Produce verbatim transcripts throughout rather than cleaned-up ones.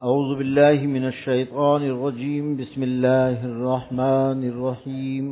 اعوذ باللہ من الشیطان الرجیم بسم اللہ الرحمن الرحیم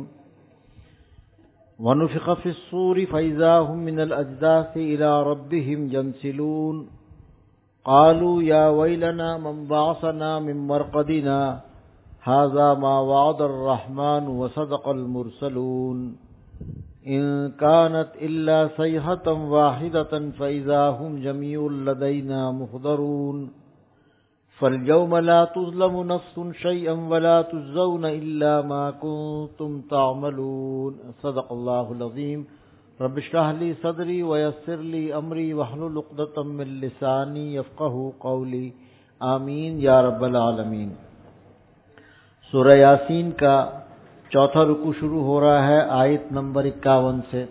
ونفخ فی الصور فإذا هم من الأجداث إلى ربهم ينسلون قالوا يا ويلنا من بعثنا من مرقدنا هذا ما وعد الرحمن وصدق المرسلون إن كانت إلا صيحة واحدة فإذا هم جميع لدينا محضرون فاليوم لا تظلم نفس شيئا ولا تجزون إلا ما كنتم تعملون صدق الله العظيم رب اشرح لي صدري ويسر لي أمري واحلل عقدة من لساني يفقهوا قولي آمین یا رب العالمین۔ سورہ یاسین کا چوتھا رکوع شروع ہو رہا ہے آیت نمبر اکاون سے۔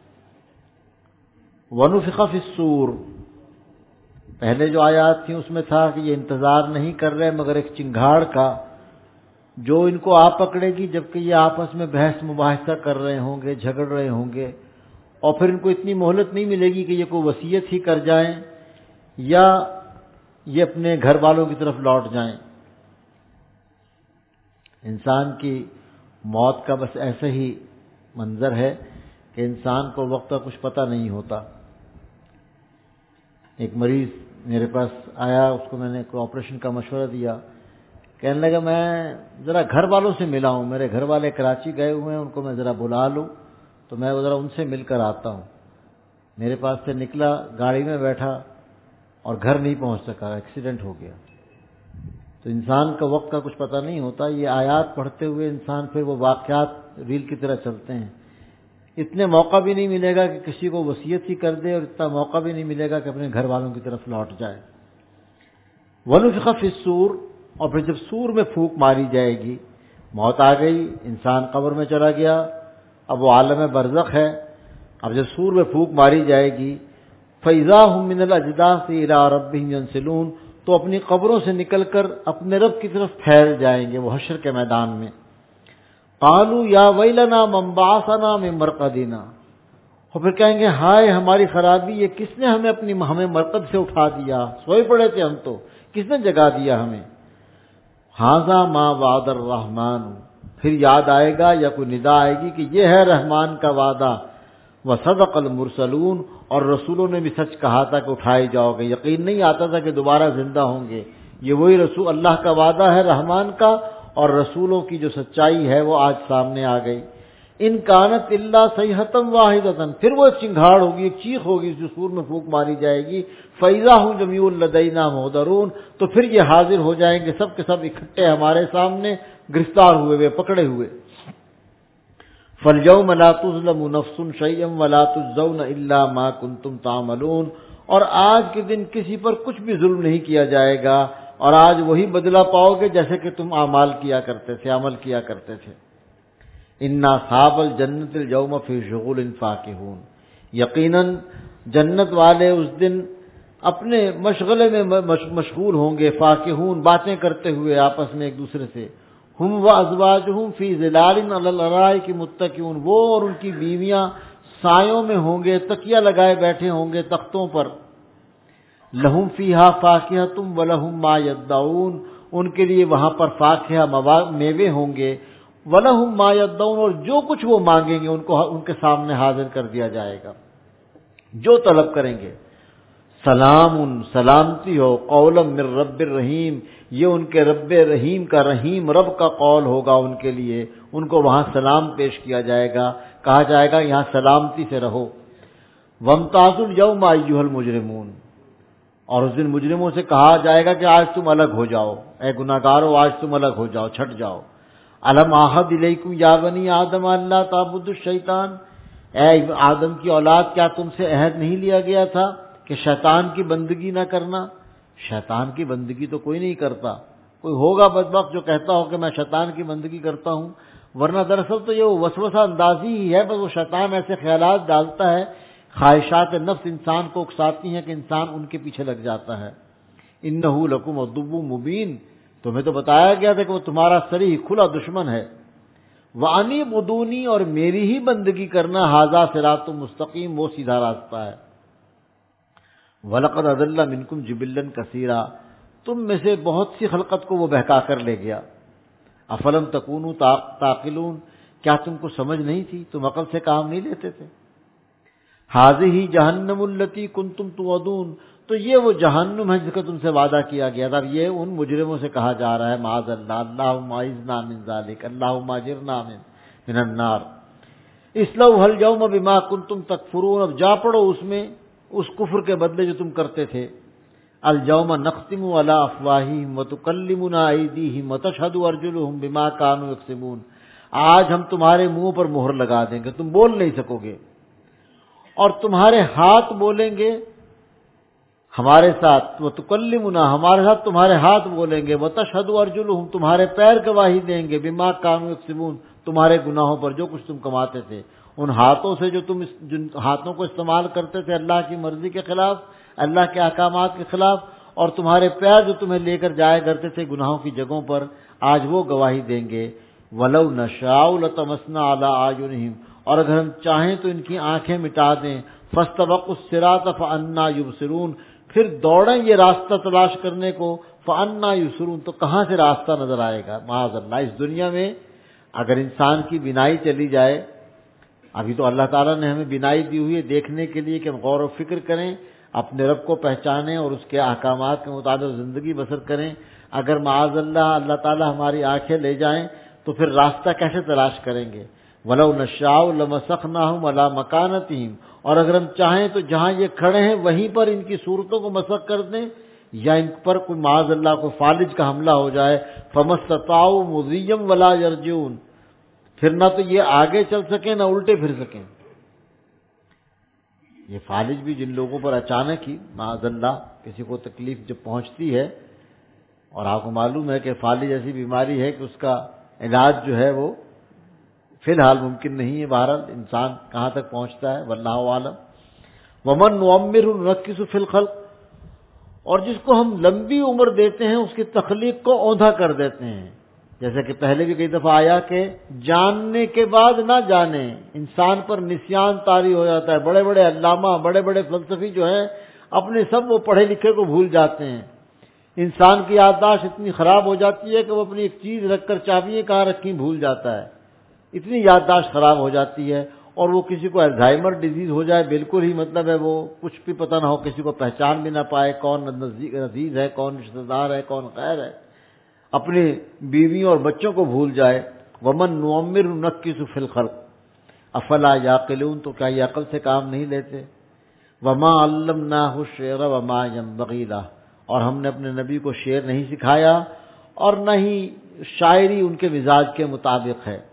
وَنُفِخَ فِي الصُّورِ، پہلے جو آیات تھیں اس میں تھا کہ یہ انتظار نہیں کر رہے مگر ایک چنگھاڑ کا جو ان کو آ پکڑے گی، جبکہ یہ آپس میں بحث مباحثہ کر رہے ہوں گے، جھگڑ رہے ہوں گے، اور پھر ان کو اتنی مہلت نہیں ملے گی کہ یہ کوئی وصیت ہی کر جائیں یا یہ اپنے گھر والوں کی طرف لوٹ جائیں۔ انسان کی موت کا بس ایسا ہی منظر ہے کہ انسان کو وقت کا کچھ پتہ نہیں ہوتا۔ ایک مریض میرے پاس آیا، اس کو میں نے کوئی آپریشن کا مشورہ دیا، کہنے لگا میں ذرا گھر والوں سے ملا ہوں، میرے گھر والے کراچی گئے ہوئے ہیں، ان کو میں ذرا بلا لوں تو میں ذرا ان سے مل کر آتا ہوں۔ میرے پاس سے نکلا، گاڑی میں بیٹھا اور گھر نہیں پہنچ سکا، ایکسیڈنٹ ہو گیا۔ تو انسان کا وقت کا کچھ پتہ نہیں ہوتا۔ یہ آیات پڑھتے ہوئے انسان پھر وہ واقعات ریل کی طرح چلتے ہیں۔ اتنے موقع بھی نہیں ملے گا کہ کسی کو وصیت ہی کر دے، اور اتنا موقع بھی نہیں ملے گا کہ اپنے گھر والوں کی طرف لوٹ جائے۔ وَنُفِخَ فِي الصُّورِ، اور پھر جب سور میں پھونک ماری جائے گی، موت آ گئی، انسان قبر میں چلا گیا، اب وہ عالم برزخ ہے۔ اب جب سور میں پھونک ماری جائے گی، فَإِذَا هُم مِّنَ الْأَجْدَاثِ إِلَىٰ رَبِّهِمْ يَنسِلُونَ، تو اپنی قبروں سے نکل کر اپنے رب کی طرف پھیل جائیں گے وہ حشر کے میدان میں۔ قالوا یا ویلنا من بعثنا من مرقدنا، اور پھر کہیں گے ہائے ہماری خرابی، یہ کس نے ہمیں اپنی ہمیں مرقد سے اٹھا دیا، سوئے پڑے تھے ہم تو، کس نے جگا دیا ہمیں۔ ھذا ما وعد الرحمن، پھر یاد آئے گا یا کوئی ندا آئے گی کہ یہ ہے رحمان کا وعدہ، وصدق المرسلون، اور رسولوں نے بھی سچ کہا تھا کہ اٹھائے جاؤ گے۔ یقین نہیں آتا تھا کہ دوبارہ زندہ ہوں گے۔ یہ وہی رسول اللہ کا وعدہ ہے رحمان کا، اور رسولوں کی جو سچائی ہے وہ آج سامنے آ گئی۔ ان کانت الا صیحۃ واحدۃ، پھر وہ ایک چنگھاڑ ہوگی، ایک چیخ ہوگی، جو سور میں پھونک ماری جائے گی۔ فإذا هم جميع لدینا محضرون، تو پھر یہ حاضر ہو جائیں گے سب کے سب اکٹھے ہمارے سامنے، گرفتار ہوئے ہوئے، پکڑے ہوئے۔ فَالْيَوْمَ لَا تُظْلَمُ نَفْسٌ شَيْئًا وَلَا تُجْزَوْنَ إِلَّا مَا كُنتُمْ تَعْمَلُونَ، اور آج کے دن کسی پر کچھ بھی ظلم نہیں کیا جائے گا، اور آج وہی بدلہ پاؤ گے جیسے کہ تم اعمال کیا کرتے تھے، عمل کیا کرتے تھے۔ اِنَّ أَصْحَابَ الْجَنَّةِ الْيَوْمَ فِي شُغُلٍ فَاكِهُونَ، یقیناً جنت والے اس دن اپنے مشغلے میں مشغول ہوں گے، فاکہون، باتیں کرتے ہوئے آپس میں ایک دوسرے سے۔ ہم وازواجہم فی ظلال علی الارائک متکئون، وہ اور ان کی بیویاں سایوں میں ہوں گے، تکیہ لگائے بیٹھے ہوں گے تختوں پر۔ لہم فیہا فاکہۃ ولہم ما یدعون، ان کے لیے وہاں پر فاکہہ میوے ہوں گے، ولہم ما یدعون، اور جو کچھ وہ مانگیں گے ان کو ان کے سامنے حاضر کر دیا جائے گا، جو طلب کریں گے۔ سلام، سلامتی ہو، قولا من رب الرحیم، یہ ان کے رب رحیم کا، رحیم رب کا قول ہوگا ان کے لیے، ان کو وہاں سلام پیش کیا جائے گا، کہا جائے گا یہاں سلامتی سے رہو۔ وامتازوا اليوم ایھا المجرمون، اور اس دن مجرموں سے کہا جائے گا کہ آج تم الگ ہو جاؤ، اے گناہگارو آج تم الگ ہو جاؤ، چھٹ جاؤ۔ الم اعہد الیکم یا بنی آدم الا تعبدوا الشیطان، اے آدم کی اولاد کیا تم سے عہد نہیں لیا گیا تھا کہ شیطان کی بندگی نہ کرنا؟ شیطان کی بندگی تو کوئی نہیں کرتا، کوئی ہوگا بدبخت جو کہتا ہو کہ میں شیطان کی بندگی کرتا ہوں، ورنہ دراصل تو یہ وسوسہ اندازی ہی ہے، بس وہ شیطان ایسے خیالات ڈالتا ہے، خواہشات نفس انسان کو اکساتی ہیں کہ انسان ان کے پیچھے لگ جاتا ہے۔ انہ لکم عدو مبین، تمہیں تو بتایا گیا تھا کہ وہ تمہارا صریح کھلا دشمن ہے۔ وَأَنِیبُدُونِی، اور میری ہی بندگی کرنا، ھذا صراط مستقیم، وہ سیدھا راستہ ہے۔ وَلَقَدْ أَضَلَّ مِنْکُمْ جِبِلًّا کَثِیرًا، تم میں سے بہت سی خلقت کو وہ بہکا کر لے گیا۔ افلم تکونوا تعقلون، کیا تم کو سمجھ نہیں تھی، تم عقل سے کام نہیں لیتے تھے؟ ھذہ جہنم التی کنتم توعدون، تو یہ وہ جہنم ہے جس کا تم سے وعدہ کیا گیا تھا۔ اب یہ ان مجرموں سے کہا جا رہا ہے معاذ اللہ، اللہم اعذنا من ذلک، اللہم اجرنا من من النار۔ اصلوها اليوم بما کنتم تکفرون، اب جا پڑو اس میں اس کفر کے بدلے جو تم کرتے تھے۔ اليوم نختم علی افواہہم وتکلمنا ایدیہم وتشہد ارجلہم بما کانوا یکسبون، آج ہم تمہارے منہ پر مہر لگا دیں گے، تم بول نہیں سکو گے، اور تمہارے ہاتھ بولیں گے ہمارے ساتھ، وتکلمنا ہمارے ساتھ تمہارے ہاتھ بولیں گے، وتشہد ارجلہم تمہارے پیر گواہی دیں گے، بما کانوا یکسبون تمہارے گناہوں پر جو کچھ تم کماتے تھے، ان ہاتھوں سے جو تم جن ہاتھوں کو استعمال کرتے تھے اللہ کی مرضی کے خلاف، اللہ کے احکامات کے خلاف، اور تمہارے پیر جو تمہیں لے کر جایا کرتے تھے گناہوں کی جگہوں پر، آج وہ گواہی دیں گے۔ وَلَوْ نَشَاءُ لَطَمَسْنَا عَلَىٰ أَعْيُنِهِمْ، اور اگر ہم چاہیں تو ان کی آنکھیں مٹا دیں، فَاسْتَبَقُوا الصِّرَاطَ فَأَنَّىٰ يُبْصِرُونَ، پھر دوڑیں یہ راستہ تلاش کرنے کو، فَأَنَّىٰ يُبْصِرُونَ تو کہاں سے راستہ نظر آئے گا۔ معاذ اللہ، اس دنیا میں اگر انسان کی بینائی چلی جائے، ابھی تو اللہ تعالیٰ نے ہمیں بینائی دی ہوئی ہے دیکھنے کے لیے کہ ہم غور و فکر کریں، اپنے رب کو پہچانیں اور اس کے احکامات کے مطابق زندگی بسر کریں، اگر معاذ اللہ اللہ تعالیٰ ہماری آنکھیں لے جائیں تو پھر راستہ کیسے تلاش کریں گے؟ وَلَوْ نَشَاءُ لَمَسَخْنَاهُمْ عَلَىٰ مَكَانَتِهِمْ، اور اگر ہم چاہیں تو جہاں یہ کھڑے ہیں وہیں پر ان کی صورتوں کو مسخ کر دیں، یا ان پر کوئی معاذ اللہ کو فالج کا حملہ ہو جائے، فَمَا اسْتَطَاعُوا مُضِيًّا وَلَا يَرْجِعُونَ، پھر نہ تو یہ آگے چل سکیں نہ الٹے پھر سکیں۔ یہ فالج بھی جن لوگوں پر اچانک ہی معاذ اللہ کسی کو تکلیف جب پہنچتی ہے، اور آپ کو معلوم ہے کہ فالج ایسی بیماری ہے کہ اس کا علاج جو ہے وہ فی الحال ممکن نہیں ہے، بہرحال انسان کہاں تک پہنچتا ہے واللہ عالم۔ وَمَن نُعَمِّرْهُ نُنَكِّسُ فِي الْخَلْقِ، اور جس کو ہم لمبی عمر دیتے ہیں اس کی تخلیق کو اوندھا کر دیتے ہیں، جیسا کہ پہلے بھی کئی دفعہ آیا کہ جاننے کے بعد نہ جانے، انسان پر نسیان طاری ہو جاتا ہے۔ بڑے بڑے علامہ، بڑے بڑے فلسفی جو ہیں اپنے سب وہ پڑھے لکھے کو بھول جاتے ہیں۔ انسان کی یادداشت اتنی خراب ہو جاتی ہے کہ وہ اپنی ایک چیز رکھ کر چابیاں کہاں رکھی بھول جاتا ہے، اتنی یادداشت خراب ہو جاتی ہے۔ اور وہ کسی کو الزائمر ڈیزیز ہو جائے، بالکل ہی مطلب ہے وہ کچھ بھی پتہ نہ ہو، کسی کو پہچان بھی نہ پائے، کون عزیز ہے، کون رشتہ دار ہے، کون غیر ہے، اپنی بیویوں اور بچوں کو بھول جائے۔ وَمَن نُعَمِّرْهُ نُنَكِّسُ فِي الْخَلْقِ أَفَلَا يَعْقِلُونَ تو کیا یہ عقل سے کام نہیں لیتے؟ وَمَا عَلَّمْنَاهُ الشِّعْرَ وَمَا يَنبَغِي لَهُ، اور ہم نے اپنے نبی کو شعر نہیں سکھایا اور نہ ہی شاعری ان کے مزاج کے مطابق ہے۔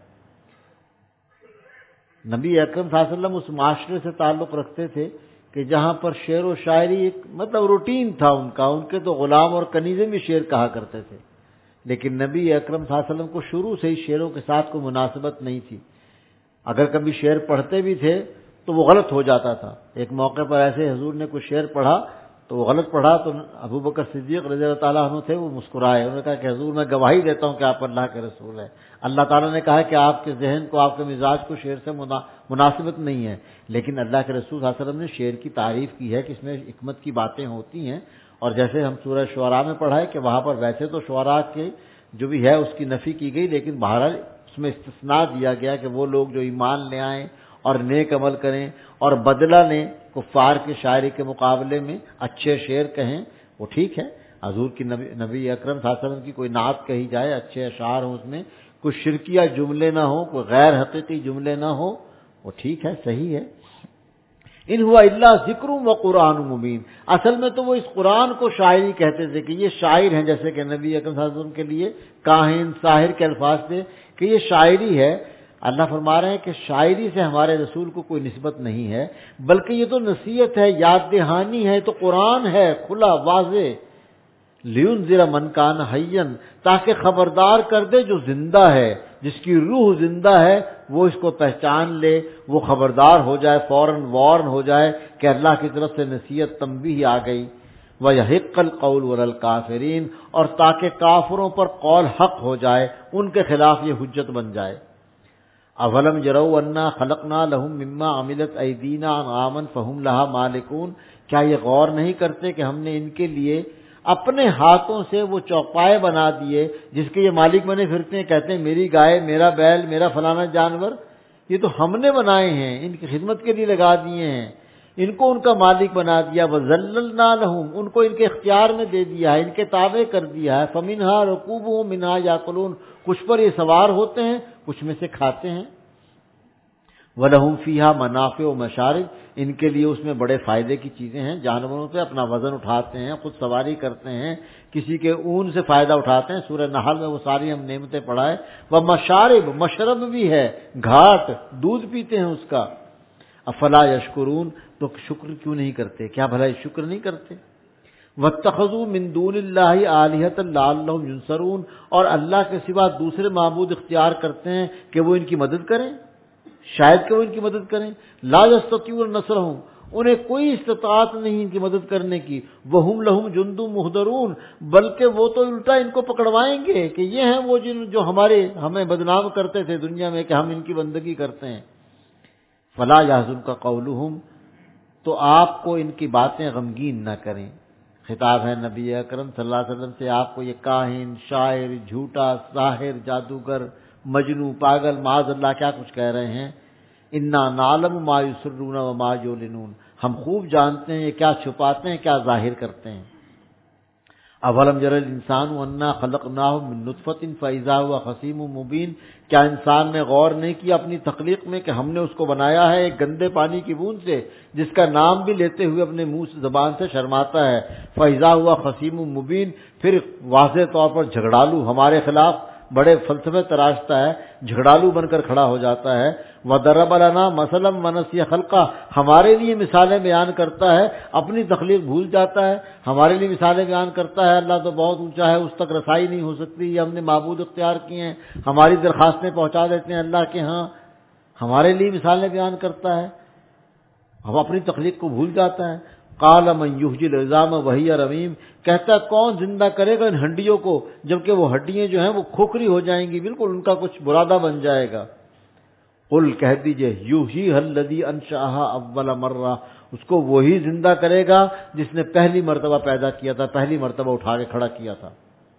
نبی اکرم صلی اللہ علیہ وسلم اس معاشرے سے تعلق رکھتے تھے کہ جہاں پر شعر و شاعری ایک مطلب روٹین تھا ان کا، ان کے تو غلام اور کنیزیں بھی شعر کہا کرتے تھے، لیکن نبی اکرم صلی اللہ علیہ وسلم کو شروع سے ہی شعروں کے ساتھ کوئی مناسبت نہیں تھی۔ اگر کبھی شعر پڑھتے بھی تھے تو وہ غلط ہو جاتا تھا۔ ایک موقع پر ایسے حضور نے کوئی شعر پڑھا تو وہ غلط پڑھا، تو ابو بکر صدیق رضی اللہ تعالیٰ عنہ تھے، وہ مسکرائے، انہوں نے کہا کہ حضور میں گواہی دیتا ہوں کہ آپ اللہ کے رسول ہیں، اللہ تعالیٰ نے کہا کہ آپ کے ذہن کو، آپ کے مزاج کو شعر سے مناسبت نہیں ہے، لیکن اللہ کے رسول صلی اللہ علیہ وسلم نے شعر کی تعریف کی ہے کہ اس میں حکمت کی باتیں ہوتی ہیں، اور جیسے ہم سورہ شعراء میں پڑھا ہے کہ وہاں پر ویسے تو شعراء کے جو بھی ہے اس کی نفی کی گئی، لیکن بہرحال اس میں استثناء دیا گیا کہ وہ لوگ جو ایمان لے آئیں اور نیک عمل کریں اور بدلہ لیں کفار کی شاعری کے مقابلے میں، اچھے شعر کہیں، وہ ٹھیک ہے۔ حضور کی نبی, نبی اکرم صلی اللہ علیہ وسلم کی کوئی نعت کہی جائے، اچھے اشعار ہوں، اس میں کوئی شرکیہ جملے نہ ہوں، کوئی غیر حقیقی جملے نہ ہوں، وہ ٹھیک ہے، صحیح ہے۔ ان ہوا الا ذکر و قرآن مبین، اصل میں تو وہ اس قرآن کو شاعری کہتے تھے کہ یہ شاعر ہیں، جیسے کہ نبی اکرم صلی اللہ علیہ وسلم کے لیے کاہن، ساحر کے الفاظ تھے کہ یہ شاعری ہے۔ اللہ فرما رہے ہیں کہ شاعری سے ہمارے رسول کو کوئی نسبت نہیں ہے، بلکہ یہ تو نصیحت ہے، یاد دہانی ہے، تو قرآن ہے کھلا واضح، لِيُنذِرَ مَن كَانَ حَيًّا، تاکہ خبردار کر دے جو زندہ ہے، جس کی روح زندہ ہے وہ اس کو پہچان لے، وہ خبردار ہو جائے، فوراً وارن ہو جائے کہ اللہ کی طرف سے نصیحت تنبیہ آ گئی۔ وَيَحِقَّ الْقَوْلُ عَلَى الْكَافِرِينَ، اور تاکہ کافروں پر قول حق ہو جائے، ان کے خلاف یہ حجت بن جائے۔ اولم یروا انا خلقنا لهم مما عملت ایدینا انعاما فهم لها مالکون، کیا یہ غور نہیں کرتے کہ ہم نے ان کے لیے اپنے ہاتھوں سے وہ چوپائے بنا دیے جس کے یہ مالک بنے پھرتے ہیں، کہتے ہیں میری گائے، میرا بیل، میرا فلانا جانور، یہ تو ہم نے بنائے ہیں، ان کی خدمت کے لیے لگا دیے ہیں، ان کو ان کا مالک بنا دیا۔ وَذَلَّلْنَا لَهُمْ، ان کو ان کے اختیار میں دے دیا ہے، ان کے تابع کر دیا ہے۔ فَمِنْهَا رَكُوبُهُمْ مِنْهَا يَأْكُلُونَ، کچھ پر یہ سوار ہوتے ہیں، کچھ میں سے کھاتے ہیں۔ وَلَهُمْ فِيهَا مَنَافِعُ وَمَشَارِبُ، ان کے لیے اس میں بڑے فائدے کی چیزیں ہیں، جانوروں پہ اپنا وزن اٹھاتے ہیں، خود سواری کرتے ہیں، کسی کے اون سے فائدہ اٹھاتے ہیں، سورہ نحل میں وہ ساری ہم نعمتیں پڑھائے۔ وَمَشَارِبُ، مشرب بھی ہے، گھاٹ، دودھ پیتے ہیں اس کا۔ افلا یشکرون، تو شکر کیوں نہیں کرتے؟ کیا بھلا شکر نہیں کرتے؟ واتخذوا من دون اللہ آلہۃ لعلہم ینصرون، اور اللہ کے سوا دوسرے معبود اختیار کرتے ہیں کہ وہ ان کی مدد کریں، شاید کہ وہ ان کی مدد کریں۔ لا یستطیعون نصرہم، انہیں کوئی استطاعت نہیں ان کی مدد کرنے کی۔ وہم لہم جند محضرون، بلکہ وہ تو الٹا ان کو پکڑوائیں گے کہ یہ ہیں وہ جن جو ہمارے ہمیں بدنام کرتے تھے دنیا میں کہ ہم ان کی بندگی کرتے ہیں۔ فلا یحزنک قولہم، تو آپ کو ان کی باتیں غمگین نہ کریں۔ خطاب ہے نبی اکرم صلی اللہ علیہ وسلم سے، آپ کو یہ کاہن، شاعر، جھوٹا، ساحر، جادوگر، مجنوں، پاگل، معاذ اللہ کیا کچھ کہہ رہے ہیں۔ انا نعلم ما یسرون وما یعلنون، ہم خوب جانتے ہیں یہ کیا چھپاتے ہیں کیا ظاہر کرتے ہیں۔ اولم یری الانسان انا خلقناہ من نطفۃ فاذا هو خصیم مبین، کیا انسان نے غور نہیں کیا اپنی تخلیق میں کہ ہم نے اس کو بنایا ہے ایک گندے پانی کی بوند سے جس کا نام بھی لیتے ہوئے اپنے منہ سے زبان سے شرماتا ہے۔ فاذا هو خصیم مبین، پھر واضح طور پر جھگڑالو ہمارے خلاف بڑے فلسفے تراشتا ہے، جھگڑالو بن کر کھڑا ہو جاتا ہے۔ وَضَرَبَ لَنَا مَثَلًا وَنَسِيَ خَلْقَهُ، ہمارے لیے مثالیں بیان کرتا ہے، اپنی تخلیق بھول جاتا ہے، ہمارے لیے مثالیں بیان کرتا ہے۔ اللہ تو بہت اونچا ہے، اس تک رسائی نہیں ہو سکتی، یہ ہم نے معبود اختیار کیے ہیں، ہماری درخواستیں پہنچا دیتے ہیں اللہ کے ہاں، ہمارے لیے مثالیں بیان کرتا ہے، ہم اپنی تخلیق کو بھول جاتا ہے۔ قال من یحیی العظام وہی رمیم، کہتا ہے کون زندہ کرے گا ان ہڈیوں کو جبکہ وہ ہڈیاں جو ہیں وہ کھوکھری ہو جائیں گی، بالکل ان کا کچھ برادہ بن جائے گا۔ قل کہہ دیجئے یحییھا الذی انشأھا اول مرہ، اس کو وہی زندہ کرے گا جس نے پہلی مرتبہ پیدا کیا تھا، پہلی مرتبہ اٹھا کے کھڑا کیا تھا۔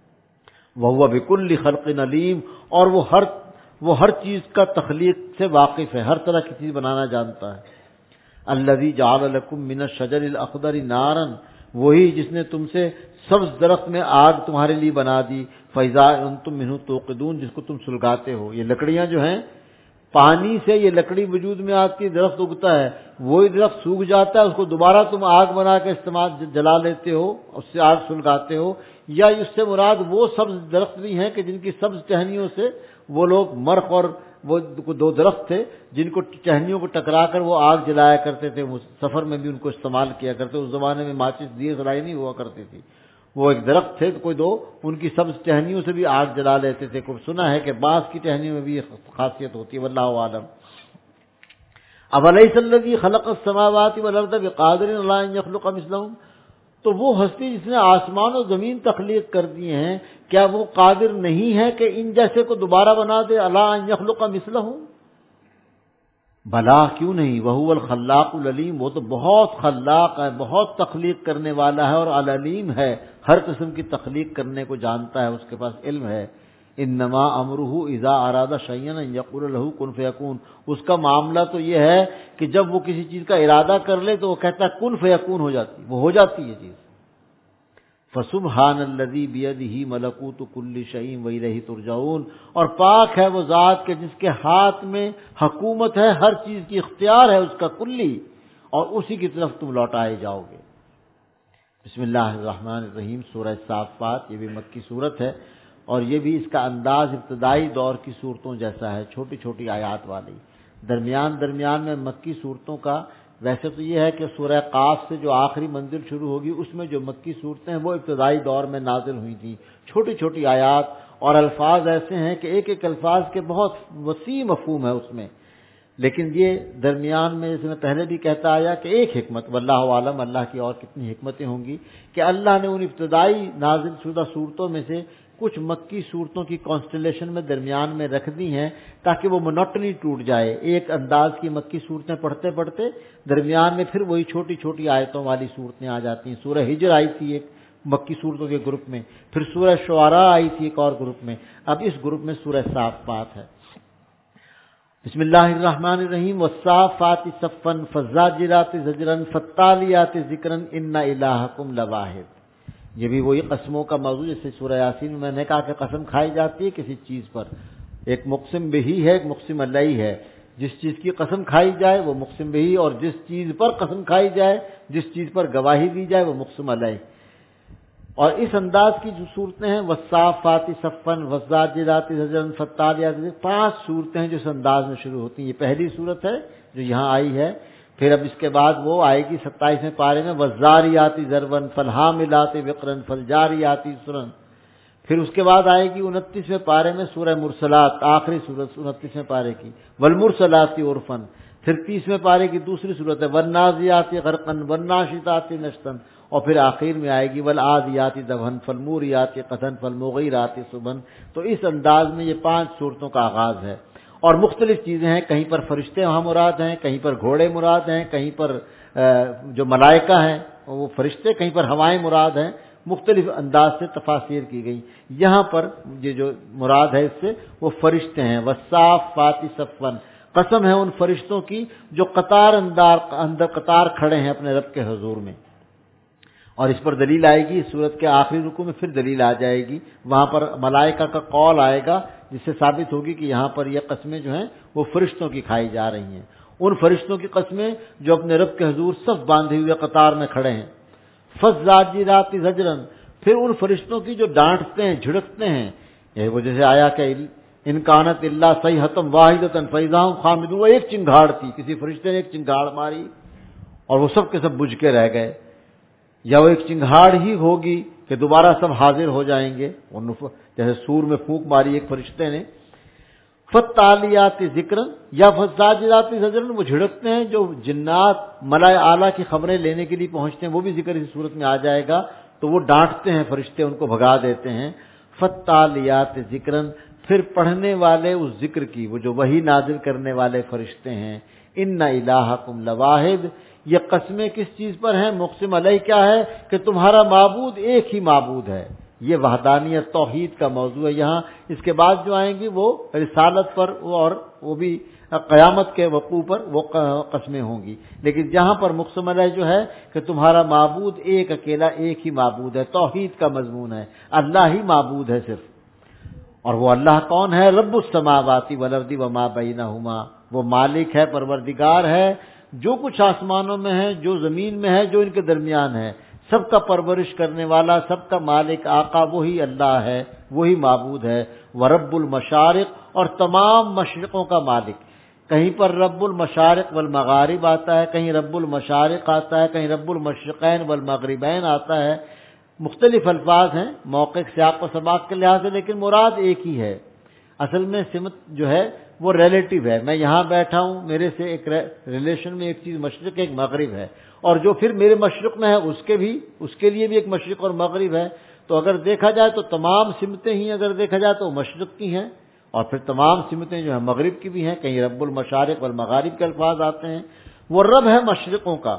وہو بکل خلق علیم، اور وہ ہر وہ ہر چیز کا تخلیق سے واقف ہے، ہر طرح کی چیز بنانا جانتا ہے۔ الذی جعل لکم من الشجر الاخضر نارا، وہی جس نے تم سے سبز درخت میں آگ تمہارے لیے بنا دی۔ فاذا انتم منہ توقدون، جس کو تم سلگاتے ہو۔ یہ لکڑیاں جو ہیں پانی سے یہ لکڑی وجود میں آتی ہے، درخت اگتا ہے، وہی درخت سوکھ جاتا ہے، اس کو دوبارہ تم آگ بنا کے استعمال جلا لیتے ہو، اس سے آگ سلگاتے ہو۔ یا اس سے مراد وہ سبز درخت بھی ہیں کہ جن کی سبز ٹہنیوں سے وہ لوگ مرخ اور وہ دو درخت تھے جن کو ٹہنیوں کو ٹکرا کر وہ آگ جلایا کرتے تھے، سفر میں بھی ان کو استعمال کیا کرتے، اس زمانے میں ماچس دیے سلائی نہیں ہوا کرتی تھی، وہ ایک درخت تھے کوئی دو، ان کی سبز ٹہنیوں سے بھی آگ جلا لیتے تھے۔ کوئی سنا ہے کہ بانس کی ٹہنیوں میں بھی یہ خاصیت ہوتی ہے، واللہ عالم۔ اولیس الذی خلق السماوات والارض بقادر علی ان یخلق مثلہم، تو وہ ہستی جس نے آسمان و زمین تخلیق کر دیے ہیں، کیا وہ قادر نہیں ہے کہ ان جیسے کو دوبارہ بنا دے؟ الا ان یخلق مثلہم، بلا کیوں نہیں، وہو الخلاق العلیم، وہ تو بہت خلاق ہے، بہت تخلیق کرنے والا ہے، اور العلیم ہے، ہر قسم کی تخلیق کرنے کو جانتا ہے، اس کے پاس علم ہے۔ انما امرہ اذا اراد شیئا ان یقول له کن فیکون، اس کا معاملہ تو یہ ہے کہ جب وہ کسی چیز کا ارادہ کر لے تو وہ کہتا ہے کن فیکون، ہو جاتی، وہ ہو جاتی ہے چیز۔ فسبحان الذی بیدہ ملکوت کل شیء والیہ ترجعون، اور پاک ہے وہ ذات کے جس کے ہاتھ میں حکومت ہے ہر چیز کی، اختیار ہے اس کا کلی، اور اسی کی طرف تم لوٹائے جاؤ گے۔ بسم اللہ الرحمن الرحیم، سورہ صافات، یہ بھی مکی صورت ہے، اور یہ بھی اس کا انداز ابتدائی دور کی صورتوں جیسا ہے، چھوٹی چھوٹی آیات والی۔ درمیان درمیان میں مکی صورتوں کا ویسے تو یہ ہے کہ سورہ قاف سے جو آخری منزل شروع ہوگی اس میں جو مکی صورتیں ہیں وہ ابتدائی دور میں نازل ہوئی تھیں، چھوٹی چھوٹی آیات، اور الفاظ ایسے ہیں کہ ایک ایک الفاظ کے بہت وسیع مفہوم ہے اس میں، لیکن یہ درمیان میں جیسے میں پہلے بھی کہتا آیا کہ ایک حکمت، واللہ عالم، اللہ کی اور کتنی حکمتیں ہوں گی کہ اللہ نے ان ابتدائی نازل شدہ صورتوں میں سے کچھ مکی صورتوں کی کانسٹلیشن میں درمیان میں رکھ دی ہیں تاکہ وہ منوٹنی ٹوٹ جائے، ایک انداز کی مکی صورتیں پڑھتے پڑھتے درمیان میں پھر وہی چھوٹی چھوٹی آیتوں والی صورتیں آ جاتی ہیں۔ سورہ ہجر آئی تھی ایک مکی صورتوں کے گروپ میں. پھر سورہ شعراء آئی تھی ایک اور گروپ میں. اب اس گروپ میں سورہ صافات ہے. بسم اللہ الرحمن الرحیم. والصافات صفا فالزاجرات زجرا فالتالیات ذکرا ان الہکم لواحد. یہ بھی وہی قسموں کا موضوع جیسے سورہ یاسین میں نے کہا کہ قسم کھائی جاتی ہے کسی چیز پر. ایک مقسم بہی ہے, ایک مقسم علیہ ہے. جس چیز کی قسم کھائی جائے وہ مقسم بہی, اور جس چیز پر قسم کھائی جائے, جس چیز پر گواہی دی جائے وہ مقسم علیہ. اور اس انداز کی جو صورتیں ہیں والصافات صفا والزاجرات زجرا فالتالیات, پانچ صورتیں ہیں جو اس انداز میں شروع ہوتی ہیں. یہ پہلی صورت ہے جو یہاں آئی ہے. پھر اب اس کے بعد وہ آئے گی ستائیسویں پارے میں والذاریات ذروا فالحاملات وقرا فالجاریات یسرا. پھر اس کے بعد آئے گی انتیسویں پارے میں سورہ مرسلات, آخری سورت انتیسویں پارے کی, والمرسلات عرفا. پھر تیسویں پارے کی دوسری صورت ہے والنازعات غرقا والناشطات نشطا. اور پھر آخر میں آئے گی والعادیات ضبحا فالموریات قدحا فالمغیرات صبحا. تو اس انداز میں یہ پانچ صورتوں کا آغاز ہے. اور مختلف چیزیں ہیں, کہیں پر فرشتے وہاں مراد ہیں, کہیں پر گھوڑے مراد ہیں, کہیں پر جو ملائکہ ہیں وہ فرشتے, کہیں پر ہوائیں مراد ہیں. مختلف انداز سے تفاسیر کی گئی. یہاں پر یہ جو مراد ہے اس سے وہ فرشتے ہیں. والصافات صفا, قسم ہے ان فرشتوں کی جو قطار اندار اندر قطار کھڑے ہیں اپنے رب کے حضور میں. اور اس پر دلیل آئے گی, اس صورت کے آخری رکوع میں پھر دلیل آ جائے گی. وہاں پر ملائکہ کا قول آئے گا جس سے ثابت ہوگی کہ یہاں پر یہ قسمیں جو ہیں وہ فرشتوں کی کھائی جا رہی ہیں. ان فرشتوں کی قسمیں جو اپنے رب کے حضور صف باندھے ہوئے قطار میں کھڑے ہیں. فالزاجرات زجرا, پھر ان فرشتوں کی جو ڈانٹتے ہیں جھڑکتے ہیں. یہ وہ جیسے آیا کہ ان کانت الا صیحۃ واحدۃ فاذا هم خامدون. وہ ایک چنگھاڑ تھی, کسی فرشتے نے ایک چنگھاڑ ماری اور وہ سب کے سب بجھ کے رہ گئے. یا وہ ایک چنگھاڑ ہی ہوگی کہ دوبارہ سب حاضر ہو جائیں گے. جیسے سور میں پھونک ماری ایک فرشتے نے. فالتالیات ذکرا یا فالزاجرات زجرا, وہ جھڑکتے ہیں جو جنات ملائے اعلیٰ کی خبریں لینے کے لیے پہنچتے ہیں, وہ بھی ذکر اس صورت میں آ جائے گا. تو وہ ڈانٹتے ہیں فرشتے, ان کو بھگا دیتے ہیں. فالتالیات ذکرا, پھر پڑھنے والے اس ذکر کی, وہ جو وحی نازل کرنے والے فرشتے ہیں. ان الہکم لواحد, یہ قسمیں کس چیز پر ہیں؟ مقسم علیہ کیا ہے کہ تمہارا معبود ایک ہی معبود ہے. یہ وحدانیت توحید کا موضوع ہے. یہاں اس کے بعد جو آئیں گی وہ رسالت پر اور وہ بھی قیامت کے وقوع پر وہ قسمیں ہوں گی. لیکن جہاں پر مقسم علیہ جو ہے کہ تمہارا معبود ایک اکیلا ایک ہی معبود ہے, توحید کا مضمون ہے, اللہ ہی معبود ہے صرف. اور وہ اللہ کون ہے؟ رب السماوات والارض وما بینہما, وہ مالک ہے, پروردگار ہے جو کچھ آسمانوں میں ہے, جو زمین میں ہے, جو ان کے درمیان ہے. سب کا پرورش کرنے والا, سب کا مالک آقا وہی اللہ ہے, وہی معبود ہے. ورب المشارق, اور تمام مشرقوں کا مالک. کہیں پر رب المشارق والمغارب آتا ہے, کہیں رب المشارق آتا ہے, کہیں رب المشرقین والمغربین آتا ہے. مختلف الفاظ ہیں موقع سیاق و سباق کے لحاظ سے, لیکن مراد ایک ہی ہے. اصل میں سمت جو ہے وہ ریلیٹو ہے. میں یہاں بیٹھا ہوں, میرے سے ایک ریلیشن میں ایک چیز مشرق ایک مغرب ہے, اور جو پھر میرے مشرق میں ہے اس کے بھی اس کے لیے بھی ایک مشرق اور مغرب ہے. تو اگر دیکھا جائے تو تمام سمتیں ہی اگر دیکھا جائے تو مشرق کی ہیں, اور پھر تمام سمتیں جو ہیں مغرب کی بھی ہیں. کہیں رب المشارق والمغارب کے الفاظ آتے ہیں. وہ رب ہے مشرقوں کا.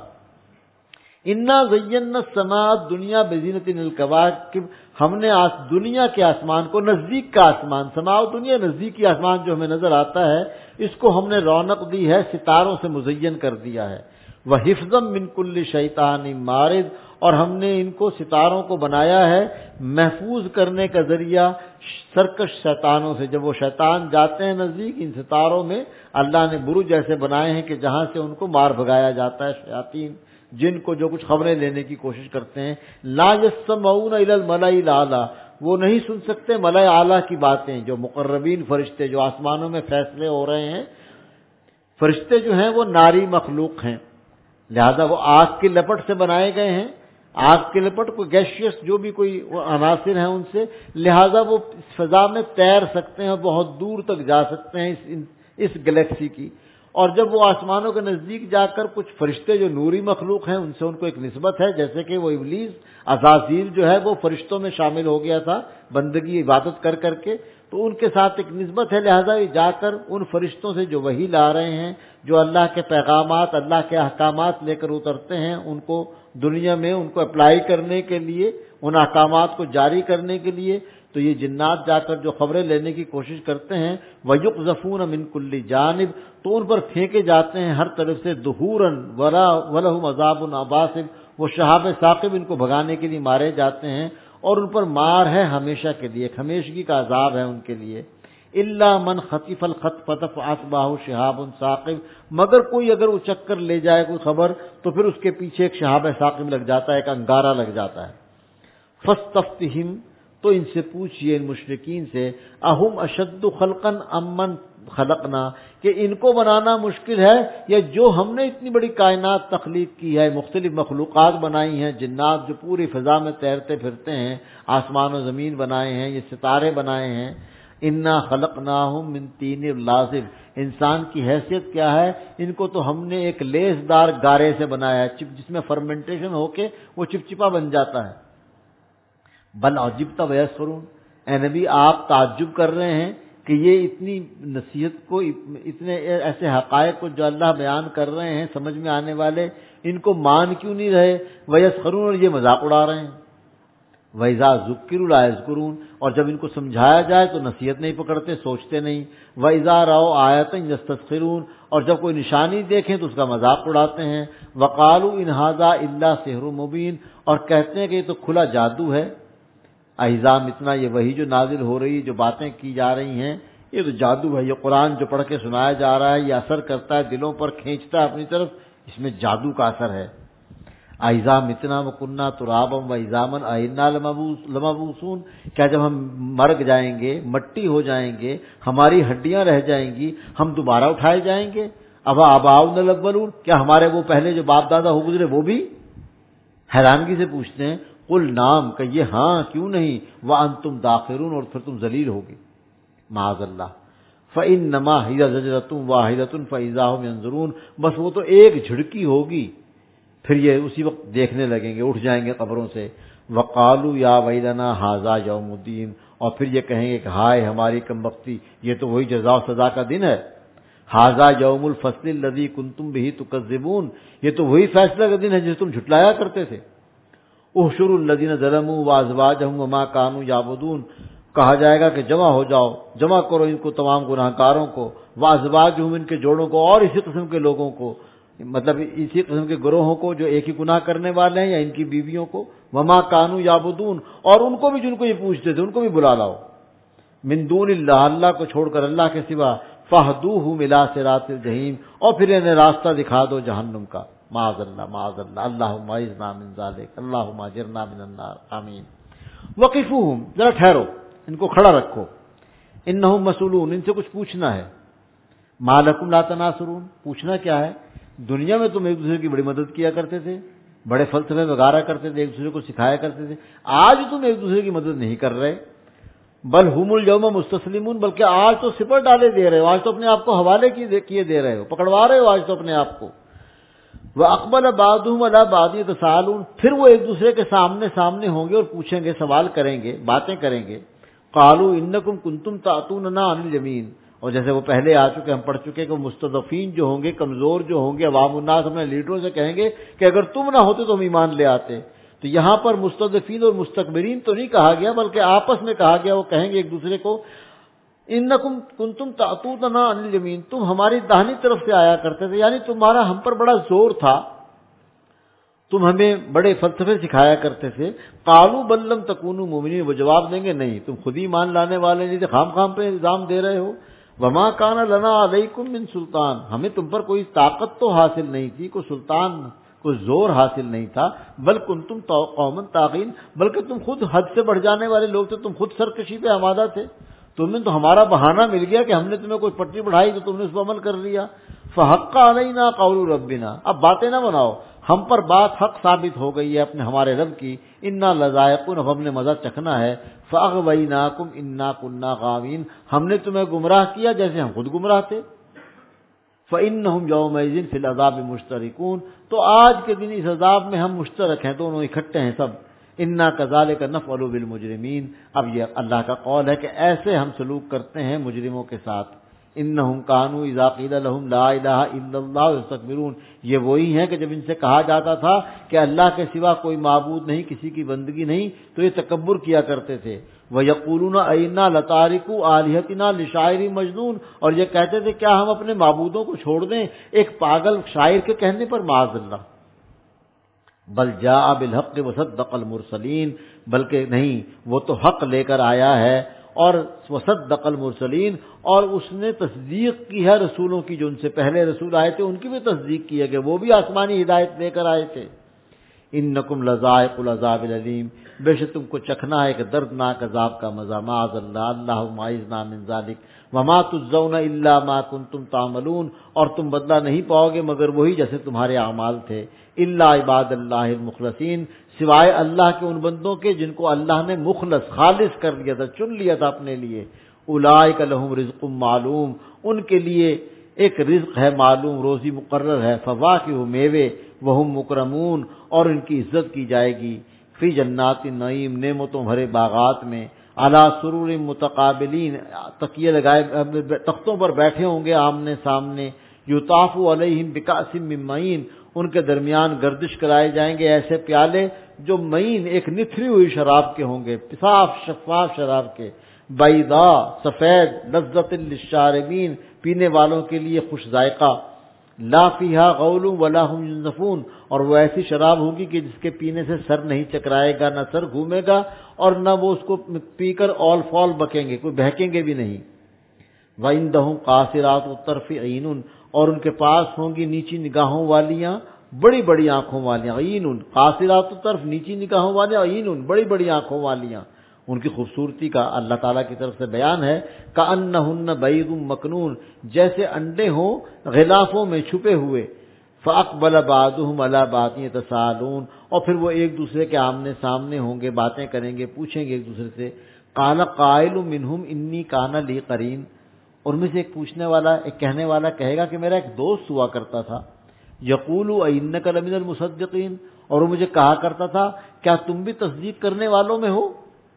انا زینا السماء الدنیا بزینۃ الکواکب, ہم نے آس دنیا کے آسمان کو, نزدیک کا آسمان, سماء دنیا نزدیکی آسمان جو ہمیں نظر آتا ہے, اس کو ہم نے رونق دی ہے, ستاروں سے مزین کر دیا ہے. وحفظا من کل شیطان مارد, اور ہم نے ان کو ستاروں کو بنایا ہے محفوظ کرنے کا ذریعہ سرکش شیطانوں سے. جب وہ شیطان جاتے ہیں نزدیک, ان ستاروں میں اللہ نے برج ایسے بنائے ہیں کہ جہاں سے ان کو مار بھگایا جاتا ہے شیاطین, جن کو جو کچھ خبریں لینے کی کوشش کرتے ہیں. لا یسمعون الی الملأ الاعلی, وہ نہیں سن سکتے ملأ اعلیٰ کی باتیں. جو مقربین فرشتے جو آسمانوں میں فیصلے ہو رہے ہیں, فرشتے جو ہیں وہ ناری مخلوق ہیں, لہذا وہ آگ کی لپٹ سے بنائے گئے ہیں. آگ کی لپٹ کو گیشیس جو بھی کوئی عناصر ہیں ان سے, لہذا وہ فضا میں تیر سکتے ہیں, بہت دور تک جا سکتے ہیں اس اس گلیکسی کی. اور جب وہ آسمانوں کے نزدیک جا کر کچھ فرشتے جو نوری مخلوق ہیں ان سے ان کو ایک نسبت ہے, جیسے کہ وہ ابلیس عزازیل جو ہے وہ فرشتوں میں شامل ہو گیا تھا بندگی عبادت کر کر کے, تو ان کے ساتھ ایک نسبت ہے. لہذا یہ جا کر ان فرشتوں سے جو وحی لا رہے ہیں, جو اللہ کے پیغامات اللہ کے احکامات لے کر اترتے ہیں, ان کو دنیا میں ان کو اپلائی کرنے کے لیے ان احکامات کو جاری کرنے کے لیے، تو یہ جنات جا کر جو خبریں لینے کی کوشش کرتے ہیں، وَيُقْذَفُونَ مِن كُلِّ جانب، تو ان پر پھینکے جاتے ہیں ہر طرف سے، دُحُورًا وَلَهُمْ عَذَابٌ عَبَاسٍ، وہ شہاب ثاقب ان کو بھگانے کے لیے مارے جاتے ہیں، اور ان پر مار ہے ہمیشہ کے لیے، ہمیشگی کا عذاب ہے ان کے لیے۔ إِلَّا مَنْ خَطِفَ الْخَطْفَةَ فَأَتْبَعَهُ شِهَابٌ ثَاقِبٌ، مگر کوئی اگر اچک کر لے جائے کوئی خبر تو پھر اس کے پیچھے ایک شہاب ثاقب لگ جاتا ہے، ایک انگارہ لگ جاتا ہے۔ فَاسْتَفْتِهِمْ، تو ان سے پوچھئے ان مشرکین سے، اہم اشد خلقا ام من خلقنا، کہ ان کو بنانا مشکل ہے یا جو ہم نے اتنی بڑی کائنات تخلیق کی ہے، مختلف مخلوقات بنائی ہیں، جنات جو پوری فضا میں تیرتے پھرتے ہیں، آسمان و زمین بنائے ہیں، یہ ستارے بنائے ہیں۔ انا خلقناہم من طین لازب، انسان کی حیثیت کیا ہے، ان کو تو ہم نے ایک لیس دار گارے سے بنایا ہے، جس میں فرمنٹیشن ہو کے وہ چپچپا بن جاتا ہے۔ بل عجبت ویسخرون، اے نبی آپ تعجب کر رہے ہیں کہ یہ اتنی نصیحت کو، اتنے ایسے حقائق کو جو اللہ بیان کر رہے ہیں سمجھ میں آنے والے، ان کو مان کیوں نہیں رہے؟ ویسخرون، اور یہ مذاق اڑا رہے ہیں۔ وَإِذَا ذُكِّرُوا لَا يَذْكُرُونَ، اور جب ان کو سمجھایا جائے تو نصیحت نہیں پکڑتے، سوچتے نہیں۔ وَإِذَا رَأَوْا آیَةً يَسْتَسْخِرُونَ، اور جب کوئی نشانی دیکھیں تو اس کا مذاق اڑاتے ہیں۔ وَقَالُوا إِنْ هَذَا إِلَّا سِحْرٌ مُبِينٌ، اور کہتے ہیں کہ یہ تو کھلا جادو ہے۔ اَإِذَا مِتْنَا، یہ وہی جو نازل ہو رہی، جو باتیں کی جا رہی ہیں، یہ تو جادو ہے، یہ قرآن جو پڑھ کے سنایا جا رہا ہے، یہ اثر کرتا ہے، دلوں پر کھینچتا ہے اپنی طرف، اس میں جادو کا اثر ہے۔ اَإِذَا مِتْنَا وَكُنَّا تُرَابًا وَعِظَامًا أَإِنَّا لَمَبْعُوثُونَ، کیا جب ہم مر جائیں گے، مٹی ہو جائیں گے، ہماری ہڈیاں رہ جائیں گی، ہم دوبارہ اٹھائے جائیں گے؟ ابا آباؤنا الاولون، کیا ہمارے وہ پہلے جو باپ دادا ہو گزرے وہ بھی؟ حیرانگی سے پوچھتے ہیں۔ قل نام، کہ یہ ہاں کیوں نہیں، وانتم داخرون، اور پھر تم ذلیل ہوگے، معاذ اللہ۔ فانما ہی زجرۃ واحدۃ فاذا هم ينظرون، بس وہ تو ایک جھڑکی ہوگی، پھر یہ اسی وقت دیکھنے لگیں گے، اٹھ جائیں گے قبروں سے۔ وقالوا یا ویلنا ھذا یوم الدین، اور پھر یہ کہیں گے کہ ہائے ہماری کمبختی، یہ تو وہی جزا و سزا کا دن ہے۔ ھذا یوم الفصل الذی کنتم بہ تکذبون، یہ تو وہی فیصلہ کا دن ہے جسے تم جھٹلایا کرتے تھے۔ احشروا الذین ظلموا وازواجہم وما کانوا یعبدون، کہا جائے گا کہ جمع ہو جاؤ، جمع کرو ان کو، تمام گناہ گاروں کو، وازواجہم، ان کے جوڑوں کو، اور اسی قسم کے لوگوں کو، مطلب اسی قسم کے گروہوں کو جو ایک ہی گناہ کرنے والے ہیں، یا ان کی بیویوں کو، وما کانوا یعبدون، اور ان کو بھی جن کو یہ پوچھتے تھے ان کو بھی بلا لاؤ، من دون اللہ، اللہ کو چھوڑ کر، اللہ کے سوا، فاہدوہم الی صراط الجحیم، اور پھر انہیں راستہ دکھا دو جہنم کا، معاذ اللہ معاذ اللہ، اللہم اعذنا من ذلک، اللہم اجرنا من النار، آمین۔ وقفوہم، ذرا ٹھہرو، ان کو کھڑا رکھو، انہم مسئولون، ان سے کچھ پوچھنا ہے۔ ما لکم لا تناصرون، پوچھنا کیا ہے؟ دنیا میں تم ایک دوسرے کی بڑی مدد کیا کرتے تھے، بڑے فلسفے وغیرہ کرتے تھے، ایک دوسرے کو سکھایا کرتے تھے، آج تم ایک دوسرے کی مدد نہیں کر رہے۔ بل ہم الیوم مستسلمون، بلکہ آج تو سپر ڈالے دے رہے ہو، آج تو اپنے آپ کو حوالے کیے دے رہے ہو، پکڑوا رہے ہو آج تو اپنے آپ کو۔ وَأَقْبَلَ بَعْضُهُمْ عَلَىٰ بَعْضٍ يَتَسَاءَلُونَ، پھر وہ ایک دوسرے کے سامنے سامنے ہوں گے اور پوچھیں گے، سوال کریں گے، باتیں کریں گے۔ قَالُوا إِنَّكُمْ كُنتُمْ تَأْتُونَنَا عَنِ الْيَمِينِ، اور جیسے وہ پہلے آ چکے، ہم پڑھ چکے کہ مستضعفین جو ہوں گے، کمزور جو ہوں گے، عوام الناس اپنے لیڈروں سے کہیں گے کہ اگر تم نہ ہوتے تو ہم ایمان لے آتے۔ تو یہاں پر مستضعفین اور مستکبرین تو نہیں کہا گیا، بلکہ آپس میں کہا گیا، وہ کہیں گے ایک دوسرے کو، انکم کنتم تأتوننا عن الیمین، تم ہماری داہنی طرف سے آیا کرتے تھے، یعنی تمہارا ہم پر بڑا زور تھا، تم ہمیں بڑے فلسفے سکھایا کرتے تھے۔ قالوا بل لم تکونوا مؤمنین، وہ جواب دیں گے نہیں، تم خود ہی مان لانے والے نہیں تھے، خام خام پہ الزام دے رہے ہو۔ وما کان لنا علیکم من سلطان، ہمیں تم پر کوئی طاقت تو حاصل نہیں تھی، کوئی سلطان، کوئی زور حاصل نہیں تھا۔ بل کنتم قوما طاغین، بلکہ تم خود حد سے بڑھ جانے والے لوگ تھے، تم خود سرکشی پہ آمادہ تھے، تمہیں تو ہمارا بہانہ مل گیا کہ ہم نے تمہیں کوئی پٹری بڑھائی تو تم نے اس پر عمل کر لیا۔ فحق علینا قول ربنا، اب باتیں نہ بناؤ، ہم پر بات حق ثابت ہو گئی ہے اپنے ہمارے رب کی، انا لذائقون، اب ہم نے مزہ چکھنا ہے۔ فاغویناکم انا کنا غاوین، ہم نے تمہیں گمراہ کیا جیسے ہم خود گمراہ تھے۔ فانہم یومئذ فی العذاب مشترکون، تو آج کے دن اس عذاب میں ہم مشترک ہیں، دونوں اکٹھے ہیں سب۔ انا کذالک نفعل بالمجرمین، اب یہ اللہ کا قول ہے کہ ایسے ہم سلوک کرتے ہیں مجرموں کے ساتھ۔ انہم کانوا اذا قیل لہم لا الہ الا اللہ یستکبرون، یہ وہی ہیں کہ جب ان سے کہا جاتا تھا کہ اللہ کے سوا کوئی معبود نہیں، کسی کی بندگی نہیں، تو یہ تکبر کیا کرتے تھے۔ وَيَقُولُونَ أَإِنَّا لَتَارِكُو آلِهَتِنَا لِشَاعِرٍ مَجْنُونٍ، اور یہ کہتے تھے کیا ہم اپنے معبودوں کو چھوڑ دیں ایک پاگل شاعر کے کہنے پر، معاذ اللہ۔ بل جاء بالحق وصدق المرسلین، بلکہ نہیں، وہ تو حق لے کر آیا ہے اور وصدق المرسلین، اور اس نے تصدیق کی ہے رسولوں کی، جو ان سے پہلے رسول آئے تھے ان کی بھی تصدیق کی ہے کہ وہ بھی آسمانی ہدایت لے کر آئے تھے۔ انکم لذائق العذاب العلیم، بے شک تم کو چکھنا ہے کہ دردناک عذاب کا مزہ، معاذ اللہ، اللہم اعذنا من ذلک وما تجزون الا ما کنتم تعملون، اور تم بدلہ نہیں پاؤ گے مگر وہی جیسے تمہارے اعمال تھے، الا عباد اللہ المخلصین، سوائے اللہ کے ان بندوں کے جن کو اللہ نے مخلص خالص کر لیا تھا، چن لیا تھا اپنے لیے۔ اولئک لہم رزق معلوم، ان کے لیے ایک رزق ہے معلوم، روزی مقرر ہے، فواکہ میوے، وہم مکرمون، اور ان کی عزت کی جائے گی، فی جنات النعیم، نعمتوں بھرے باغات میں، علی سرور متقابلین، تکیے لگائے تختوں پر بیٹھے ہوں گے آمنے سامنے، یطاف علیہم بکأس من معین، ان کے درمیان گردش کرائے جائیں گے ایسے پیالے جو معین، ایک نتھری ہوئی شراب کے ہوں گے، صاف شفاف شراب کے، بیضاء، سفید، لذت للشاربین، پینے والوں کے لیے خوش ذائقہ، لا فیہا غول ولا هم ينزفون، اور وہ ایسی شراب ہوگی کہ جس کے پینے سے سر نہیں چکرائے گا، نہ سر گھومے گا، اور نہ وہ اس کو پی کر اول فال بکیں گے، کوئی بہکیں گے بھی نہیں۔ وَعِندَهُمْ قَاصِرَاتُ الطَّرْفِ عِینٌ، اور ان کے پاس ہوں گی نیچی نگاہوں والیاں، بڑی بڑی آنکھوں والیاں، عینٌ، قاصرات الطرف، نیچی نگاہوں والیاں، عینٌ، بڑی بڑی آنکھوں والیاں۔ ان کی خوبصورتی کا اللہ تعالیٰ کی طرف سے بیان ہے، کأنہن بیض مکنون، جیسے انڈے ہوں غلافوں میں چھپے ہوئے، فاقبل بعضهم علی بعض یتساءلون، اور پھر وہ ایک دوسرے کے آمنے سامنے ہوں گے، باتیں کریں گے، پوچھیں گے ایک دوسرے سے، قال قائل منہم انی کان لی قرین، اور میں سے ایک پوچھنے والا، ایک کہنے والا کہے گا کہ میرا ایک دوست ہوا کرتا تھا، یقول اینک لمن المصدقین، اور وہ مجھے کہا کرتا تھا کیا تم بھی تصدیق کرنے والوں میں ہو،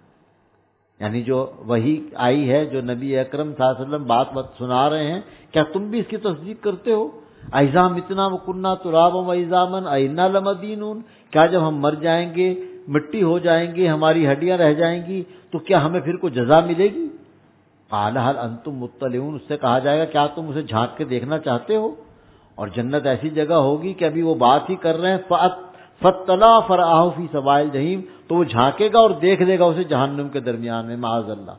یعنی جو وحی آئی ہے، جو نبی اکرم صلی اللہ علیہ وسلم بات بات سنا رہے ہیں، کیا تم بھی اس کی تصدیق کرتے ہو؟ اذا متنا وکنا ترابا وعظاما انا لمدینون، کیا جب ہم مر جائیں گے، مٹی ہو جائیں گے، ہماری ہڈیاں رہ جائیں گی، تو کیا ہمیں پھر کوئی جزا ملے گی؟ قال هل انتم مطلعون، اس سے کہا جائے گا کیا تم اسے جھانک کے دیکھنا چاہتے ہو؟ اور جنت ایسی جگہ ہوگی کہ ابھی وہ بات ہی کر رہے ہیں، فطلع فرآہ فی سواء الجحیم، تو وہ جھانکے گا اور دیکھ لے گا اسے جہنم کے درمیان میں، معاذ اللہ۔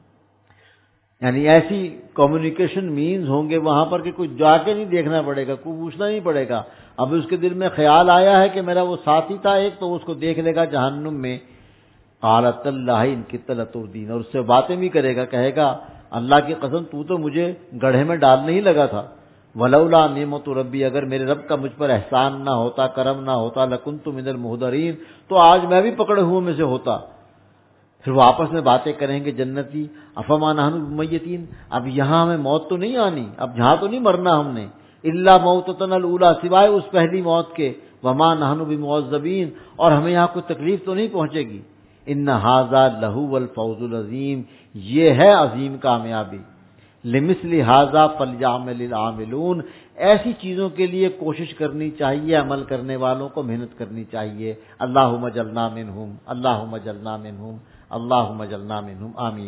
یعنی ایسی کمیونیکیشن مینز ہوں گے وہاں پر کہ کوئی جا کے نہیں دیکھنا پڑے گا، کوئی پوچھنا نہیں پڑے گا، اب اس کے دل میں خیال آیا ہے کہ میرا وہ ساتھی تھا ایک، تو اس کو دیکھ لے گا جہنم میں، قالت اللہ ان کت لتردین، اور اس سے باتیں بھی کرے گا، کہے گا اللہ کی قسم تو تو مجھے گڑھے میں ڈالنے ہی لگا تھا، ولولا نعمت ربی، اگر میرے رب کا مجھ پر احسان نہ ہوتا، کرم نہ ہوتا، لکنت من المحضرین، تو آج میں بھی پکڑے ہوئے میں سے ہوتا۔ پھر وہ آپس میں باتیں کریں گے جنتی، افما نحن بمیتین، اب یہاں ہمیں موت تو نہیں آنی، اب یہاں تو نہیں مرنا ہم نے، الا موتتنا الاولی، سوائے اس پہلی موت کے، وما نحن بمعذبین، اور ہمیں یہاں کوئی تکلیف تو نہیں پہنچے گی، ان ھذا لہو الفوز العظیم، یہ ہے عظیم کامیابی، لمثل ھذا فلیعمل العاملون، ایسی چیزوں کے لیے کوشش کرنی چاہیے، عمل کرنے والوں کو محنت کرنی چاہیے۔ اللہم اجعلنا منہم، اللہم اجعلنا منہم، اللہم اجعلنا منہم، آمین۔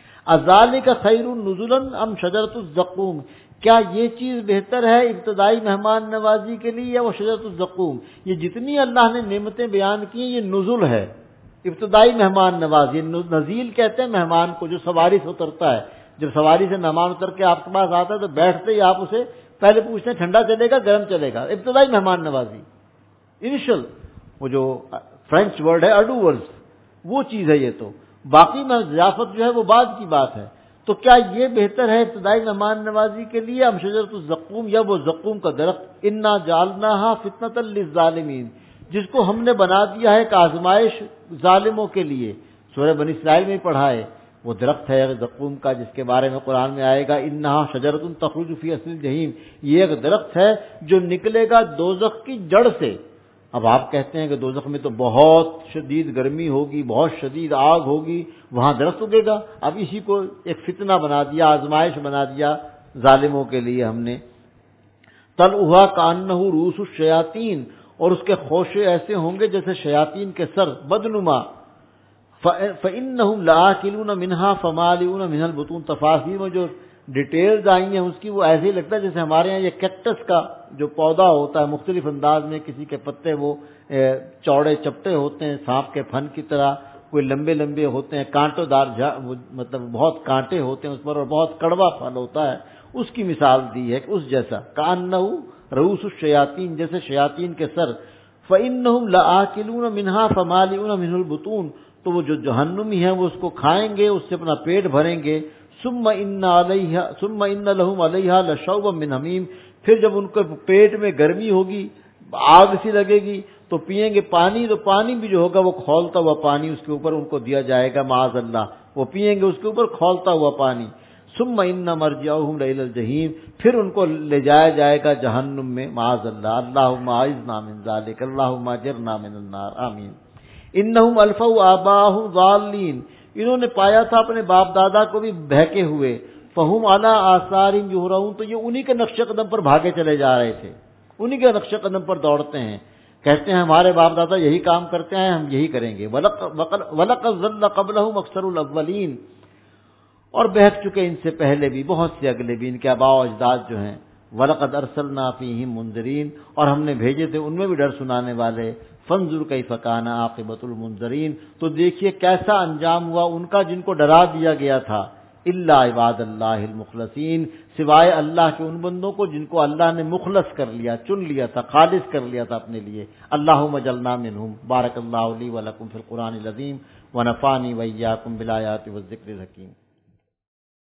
اذالک خیر نزلا ام شجرۃ الزقوم، کیا یہ چیز بہتر ہے ابتدائی مہمان نوازی کے لیے یا وہ شجرۃ الزقوم؟ یہ جتنی اللہ نے نعمتیں بیان کی ہیں یہ نزل ہے، ابتدائی مہمان نوازی، نزیل کہتے ہیں مہمان کو جو سواری سے اترتا ہے، جب سواری سے مہمان اتر کے آپ کے پاس آتا ہے تو بیٹھتے ہی آپ اسے پہلے پوچھتے ہیں ٹھنڈا چلے گا گرم چلے گا، ابتدائی مہمان نوازی، انیشل، وہ جو فرینچ ورڈ ہے اڈوورز، وہ چیز ہے یہ، تو باقی میں ضیافت جو ہے وہ بعد کی بات ہے۔ تو کیا یہ بہتر ہے ابتدائی مہمان نوازی کے لیے ام شجرۃ الزقوم، یا وہ زقوم کا درخت، انا جعلناها فتنۃ للظالمین، جس کو ہم نے بنا دیا ہے ایک آزمائش ظالموں کے لیے، سورہ بنی اسرائیل میں پڑھا ہے، وہ درخت ہے زقوم کا جس کے بارے میں قرآن میں آئے گا انہا شجرۃ تخرج فی اصل الجحیم، یہ ایک درخت ہے جو نکلے گا دوزخ کی جڑ سے۔ اب آپ کہتے ہیں کہ دوزخ میں تو بہت شدید گرمی ہوگی، بہت شدید آگ ہوگی، وہاں درخت اگے گا؟ اب اسی کو ایک فتنہ بنا دیا، آزمائش بنا دیا ظالموں کے لیے ہم نے. طلعها کأنہ رؤوس الشیاطین، اور اس کے خوشے ایسے ہوں گے جیسے شیاطین کے سر، بدنما. فإنہم لآکلون منہا فمالئون منہ البطون. تفاصیر میں جو ڈیٹیلز آئی ہیں اس کی وہ ایسے ہی لگتا ہے جیسے ہمارے یہاں یہ کیکٹس کا جو پودا ہوتا ہے مختلف انداز میں، کسی کے پتے وہ چوڑے چپٹے ہوتے ہیں سانپ کے پھن کی طرح، کوئی لمبے لمبے ہوتے ہیں، کانٹوں دار مطلب بہت کانٹے ہوتے ہیں اس پر اور بہت کڑوا پھل ہوتا ہے، اس کی مثال دی ہے کہ اس جیسا. کأنہ رؤوس الشیاطین، جیسے شیاطین کے سر. فإنہم لآکلون منہا فمالئون منہ البطون، تو وہ جو جہنمی ہیں وہ اس کو کھائیں گے، اس سے اپنا پیٹ بھریں گے. ثم ان علیہا ثم ان لہم علیہا لشوبا من حمیم، پھر جب ان کے پیٹ میں گرمی ہوگی، آگ سی لگے گی تو پیئیں گے پانی، تو پانی بھی جو ہوگا وہ کھولتا ہوا پانی اس کے اوپر ان کو دیا جائے گا، معاذ اللہ، وہ پیئیں گے اس کے اوپر کھولتا ہوا پانی. ثم ان مرجعہم الی الجحیم، پھر ان کو لے جایا جائے گا جہنم میں، معاذ اللہ. اللہم اعذنا من ذلک، اللہم اجرنا من النار، آمین. انہم الفوا آباءہم ضالین، انہوں نے پایا تھا اپنے باپ دادا کو بھی بہکے ہوئے. فہم علی آثارہم یہرعون، تو یہ انہی کے نقش قدم پر بھاگے چلے جا رہے تھے، انہی کے نقش قدم پر دوڑتے ہیں، کہتے ہیں ہمارے باپ دادا یہی کام کرتے ہیں، ہم یہی کریں گے. وَلَقَدْ ضَلَّ قَبْلَهُمْ أَكْثَرُ الْأَوَّلِينَ، اور بہک چکے ان سے پہلے بھی بہت سے اگلے بھی، ان کے آباء و اجداد جو ہیں. وَلَقَدْ أَرْسَلْنَا فِيهِمْ مُنذِرِينَ، اور ہم نے بھیجے تھے ان میں بھی ڈر سنانے والے. فانظر کیف کان عاقبۃ المنذرین، تو دیکھیے کیسا انجام ہوا ان کا جن کو ڈرا دیا گیا تھا. الا عباد اللہ المخلصین، سوائے اللہ کے ان بندوں کو جن کو اللہ نے مخلص کر لیا، چن لیا تھا، خالص کر لیا تھا اپنے لیے. اللہم اجعلنا منہم. بارک اللہ لی ولکم فی القرآن العظیم ونفعنی وإیاکم بالآیات والذکر الحکیم.